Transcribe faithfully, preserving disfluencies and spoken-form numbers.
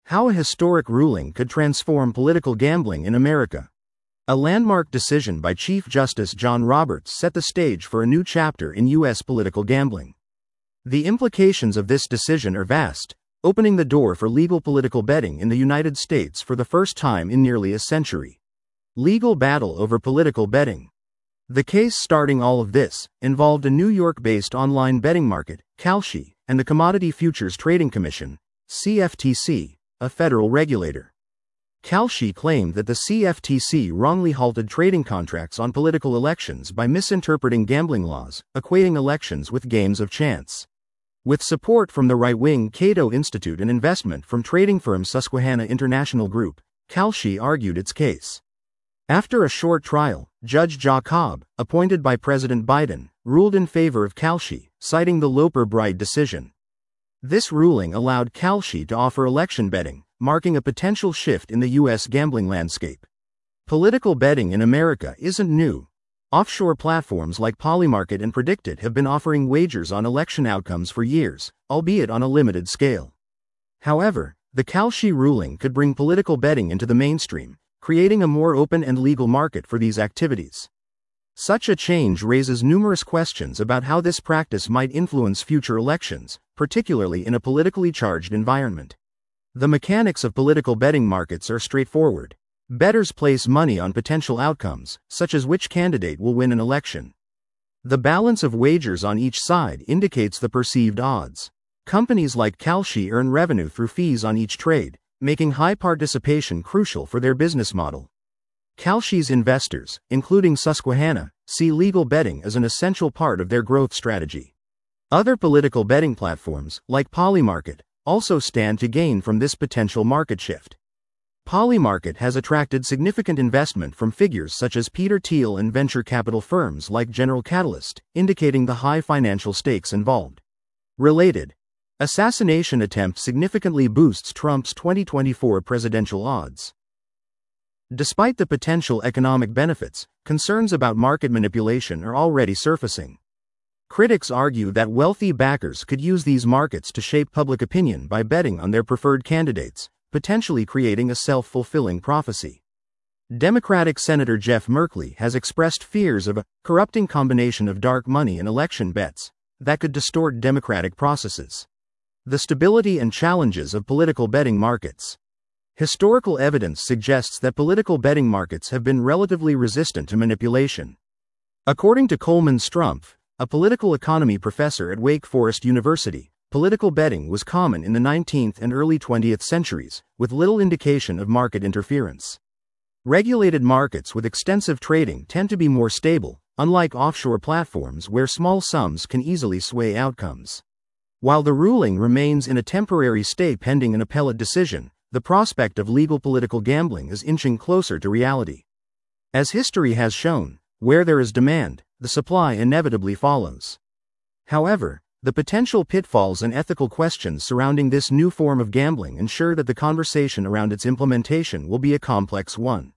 How a historic ruling could transform political gambling in America. A landmark decision by Chief Justice John Roberts set the stage for a new chapter in U S political gambling. The implications of this decision are vast, opening the door for legal political betting in the United States for the first time in nearly a century. Legal battle over political betting. The case starting all of this involved a New York-based online betting market, Kalshi, and the Commodity Futures Trading Commission, C F T C, a federal regulator. Kalshi claimed that the C F T C wrongly halted trading contracts on political elections by misinterpreting gambling laws, equating elections with games of chance. With support from the right-wing Cato Institute and investment from trading firm Susquehanna International Group, Kalshi argued its case. After a short trial, Judge Ja Cobb, appointed by President Biden, ruled in favor of Kalshi, citing the Loper-Bright decision. This ruling allowed Kalshi to offer election betting, marking a potential shift in the U S gambling landscape. Political betting in America isn't new. Offshore platforms like Polymarket and Predicted have been offering wagers on election outcomes for years, albeit on a limited scale. However, the Kalshi ruling could bring political betting into the mainstream, creating a more open and legal market for these activities. Such a change raises numerous questions about how this practice might influence future elections, particularly in a politically charged environment. The mechanics of political betting markets are straightforward. Bettors place money on potential outcomes, such as which candidate will win an election. The balance of wagers on each side indicates the perceived odds. Companies like Kalshi earn revenue through fees on each trade, making high participation crucial for their business model. Kalshi's investors, including Susquehanna, see legal betting as an essential part of their growth strategy. Other political betting platforms, like Polymarket, also stand to gain from this potential market shift. Polymarket has attracted significant investment from figures such as Peter Thiel and venture capital firms like General Catalyst, indicating the high financial stakes involved. Related. Assassination attempt significantly boosts Trump's twenty twenty-four presidential odds. Despite the potential economic benefits, concerns about market manipulation are already surfacing. Critics argue that wealthy backers could use these markets to shape public opinion by betting on their preferred candidates, potentially creating a self-fulfilling prophecy. Democratic Senator Jeff Merkley has expressed fears of a corrupting combination of dark money and election bets that could distort democratic processes. The stability and challenges of political betting markets. Historical evidence suggests that political betting markets have been relatively resistant to manipulation. According to Coleman Strumpf, a political economy professor at Wake Forest University, political betting was common in the nineteenth and early twentieth centuries, with little indication of market interference. Regulated markets with extensive trading tend to be more stable, unlike offshore platforms where small sums can easily sway outcomes. While the ruling remains in a temporary stay pending an appellate decision, the prospect of legal political gambling is inching closer to reality. As history has shown, where there is demand, the supply inevitably follows. However, the potential pitfalls and ethical questions surrounding this new form of gambling ensure that the conversation around its implementation will be a complex one.